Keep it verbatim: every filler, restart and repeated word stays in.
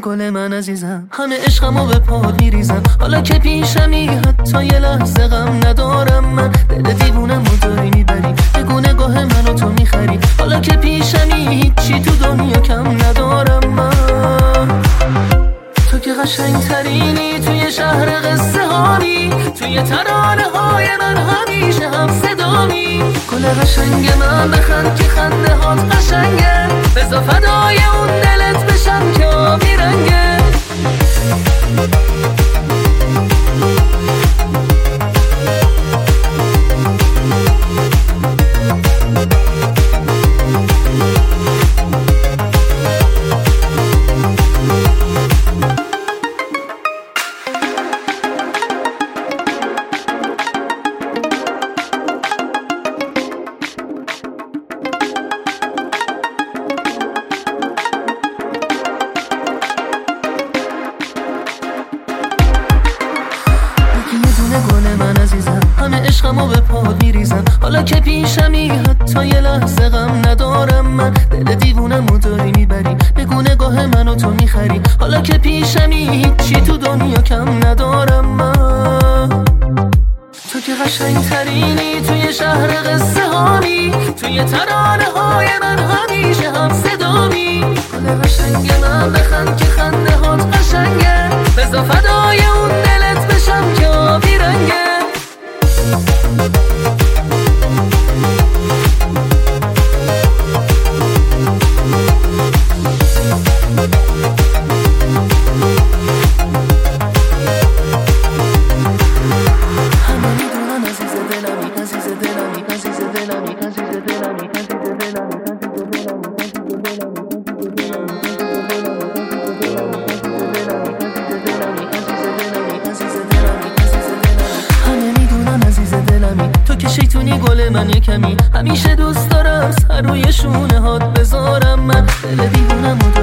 گل من عزیزم، همه عشقمو به پات میریزم. حالا که پیشمی حتی یه لحظه غم ندارم من. دل دیوونم و داری میبری، بگو نگاه منو تو میخری. حالا که پیشمی هیچی تو دنیا کم ندارم من. تو که قشنگ ترینی توی شهر قصه هایی، توی ترانه های من همیشه هم صدامی. گل قشنگ من بخند که خنده هات قشنگه، بذار فدای اون دلت بشم که آبی رنگه. گل من عزیزم، همه عشقمو به پات میریزم. حالا که پیشمی حتی یه لحظه غم ندارم من. دل دیوونم و داری میبری، بگو نگاه منو تو میخری. حالا که پیشمی هیچی تو دنیا کم ندارم من. تو که قشنگ ترینی توی شهر قصه هایی، توی ترانه های من همیشه هم صدامی. گل قشنگ من بخند که خنده هات قشنگه، بذار فدای اون دلت بشم که آبی رنگه. همه میدونن عزیز دلمی، عزیز دلمی، عزیز دلمی، عزیز دلمی، عزیز دلمی. تو که شیطونی گل من یه کمی، همیشه دوست دارم سر روی شونه هات بذارم من. دل دیوونم